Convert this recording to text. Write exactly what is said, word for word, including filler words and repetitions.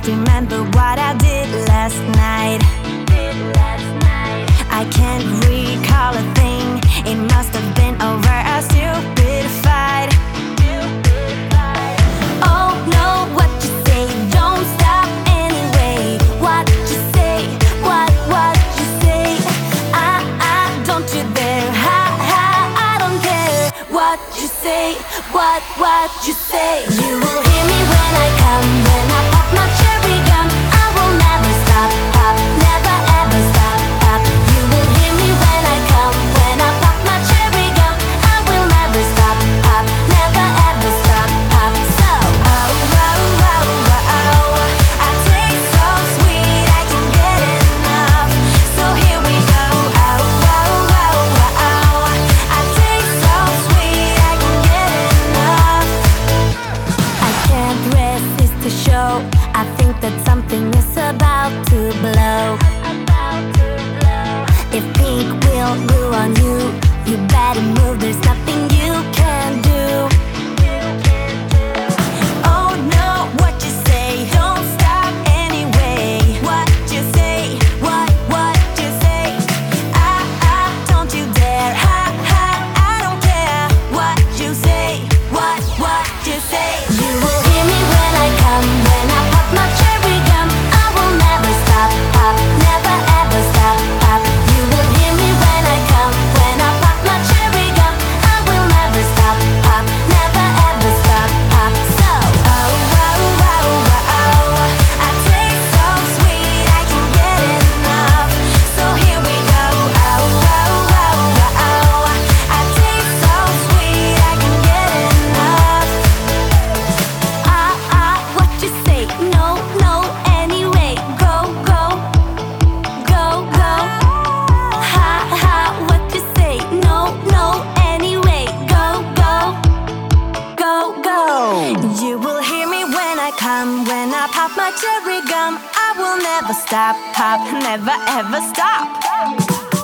can't remember what I did last night. I can't recall a thing. It must have been over a stupid fight. Oh no, what you say? Don't stop anyway. What you say? What, what you say? I, I, don't you dare. Ha, ha, I don't care. What you say? What, what you say? You will hear me when I come, when I pop my cherry gum. I will never stop, pop, never ever stop, pop. You will hear me when I come, when I pop my cherry gum. I will never stop, pop, never ever stop, pop. So, oh, oh, oh, oh, oh, I taste so sweet, I can't get enough. So here we go, oh, oh, oh, oh, oh, I taste so sweet, I can't get enough. I can't resist the show. I think that something is about to blow. If pink will ruin you, you better move, there's nothing you can do. Oh no, what you say? Don't stop anyway. What you say? What, what you say? Ah, ah, don't you dare. Ha, ha, I don't care. What you say? What, what you say? You will hear me when I come, when I pop my cherry gum. I will never stop, pop, never ever stop, pop. You will hear me when I come, when I pop my cherry gum. I will never stop, pop, never ever stop, pop. So, oh, oh, oh, oh, oh, I taste so sweet, I can't get enough. So here we go, oh, oh, oh, oh, oh, I taste so sweet, I can't get enough. Ah, ah, what you say? No, no, anyway. Go, go, go, go. Ha, ha, what you say? No, no, anyway. Go, go, go, go. You will hear me when I come, when I pop my cherry gum. I will never stop, pop, never ever stop.